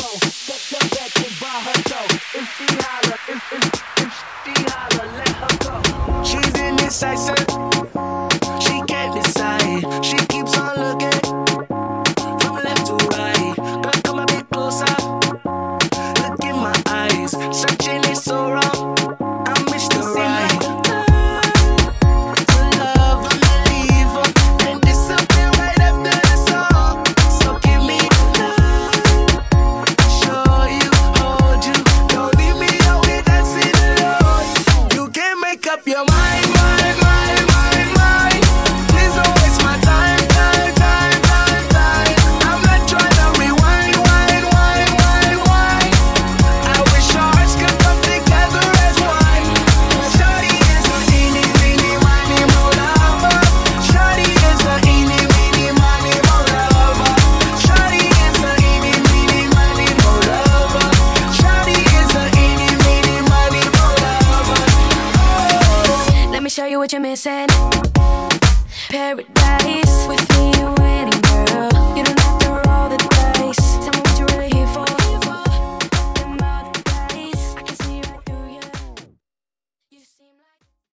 She's indecisive. She can't decide. She keeps on looking from left to right. Girl, come a bit closer. Look in my eyes. Searching is so wrong. I miss the right. To love, I'ma leave her and disappear right after the song. So give me love. Show you, hold you. Don't leave me out here dancing alone. You can't make up your mind. Please don't waste my time. I'm not trying to rewind. I wish our hearts could come together as one. Shawty is a eeny, meeny, miny, mo lover. Shawty is a eeny, meeny, miny, mo lover. Shawty is a eeny, meeny, miny, mo lover. Shawty is a eeny, meeny, miny, mo lover. Let me show you what you're missing. Paradise with me, you're winning, girl.